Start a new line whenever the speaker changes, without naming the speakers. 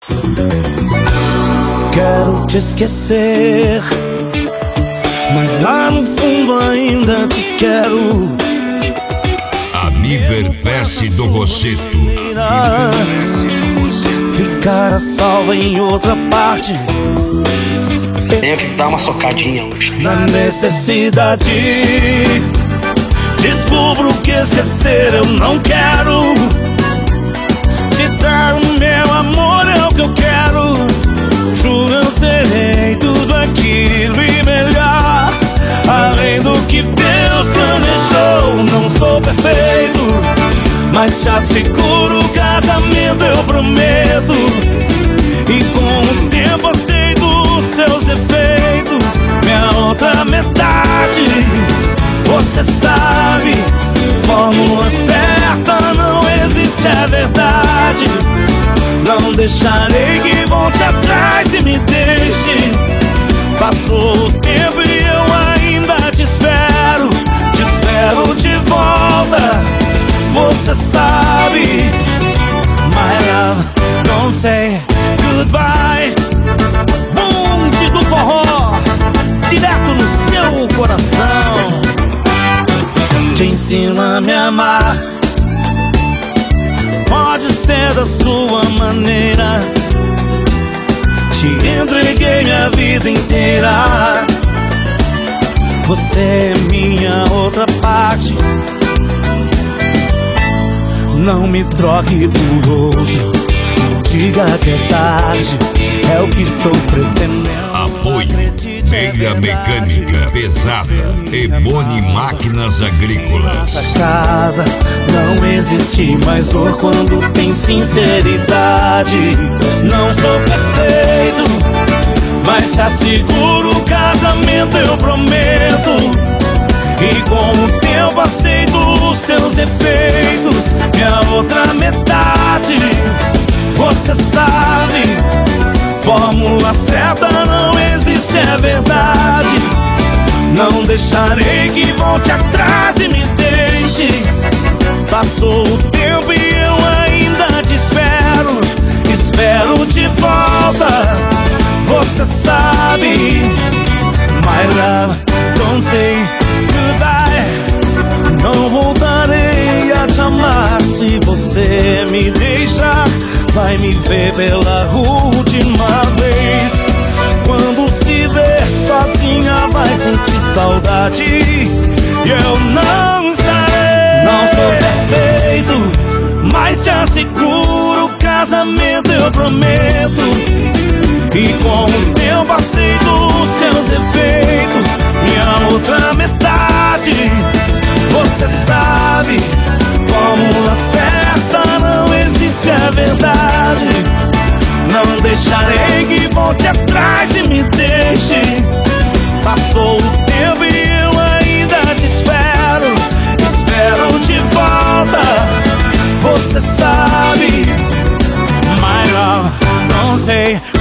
Quero te esquecer, mas lá no fundo ainda te quero.
Aniverfest do Rosseto.
Ficar a salva em outra parte.
Tenho que dar uma socadinha hoje.
Na necessidade, descubro que esquecer eu não quero. Te dar o meu amor é o que eu quero. Juro, eu serei tudo aquilo e melhor, além do que Deus planejou. Não sou perfeito, mas te asseguro o casamento eu prometo. E com o tempo eu sei dos seus defeitos. Minha outra metade, você sabe, fórmula certa não existe, é verdade. Não deixarei que volte atrás e me deixe. Passou o tempo e eu ainda te espero de volta. Você sabe, my love, don't say goodbye. Bonde do forró, direto no seu coração. Te ensino a me amar, pode ser da sua maneira. Te entreguei minha vida inteira. Você é minha outra parte. Não me troque por outro, não diga que é tarde. É o que estou pretendendo.
Apoio Meia Mecânica Pesada, Ebony Máquinas Agrícolas.
Nossa casa não existe mais dor quando tem sinceridade. Não sou perfeito, mas te asseguro o casamento eu prometo. E com o tempo aceito os seus defeitos. Minha outra metade, você sabe, fórmula certa não existe, é verdade. Não deixarei que volte atrás e me deixe. Passou o tempo e eu ainda te espero de volta. Você sabe, my love, don't say goodbye. Não voltarei a te amar se você me deixar. Vai me ver pela última vez. Quando se ver sozinha vai sentir saudade e eu não estarei. Não sou perfeito, mas te asseguro o casamento eu prometo. E com o tempo aceito os seus defeitos. Minha outra metade, você sabe, fórmula certa não existe, é verdade. Não deixarei que volte atrás e me deixe. Passou o tempo e eu ainda te espero de volta. Você sabe, my love, don't say